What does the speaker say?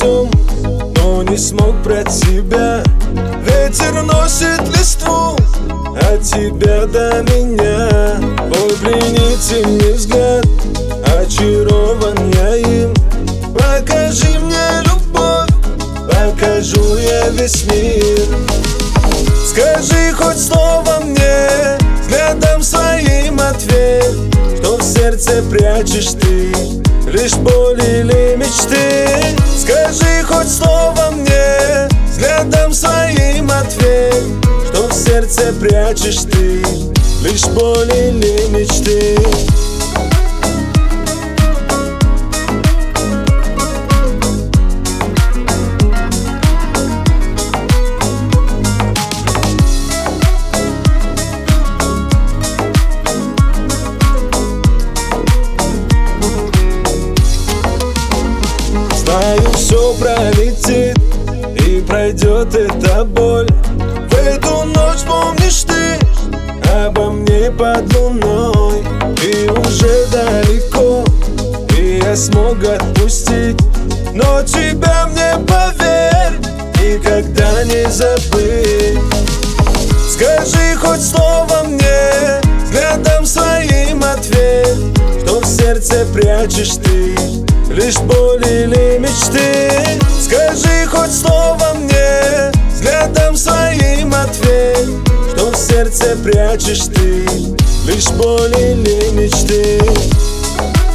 всем, но не смог про тебя. Ветер носит листву от тебя до меня. Ой, плените мне взгляд, очарован я им. Покажи мне любовь, покажу я весь мир. Скажи хоть слово мне, взглядом своим ответь, что в сердце прячешь ты, лишь боль или мечты. Скажи хоть слово мне, взглядом своим ответь, что в сердце прячешь ты, лишь боль или мечты. Знаю, все пролетит и пройдет эта боль. В эту ночь помнишь ты обо мне под луной. Ты уже далеко, и я смог отпустить, но тебя мне, поверь, никогда не забыть. Скажи хоть слово мне, взглядом своим ответь, что в сердце прячешь ты, лишь боль или мечты. Скажи хоть слово мне, взглядом своим ответь, что в сердце прячешь ты, лишь боль или мечты.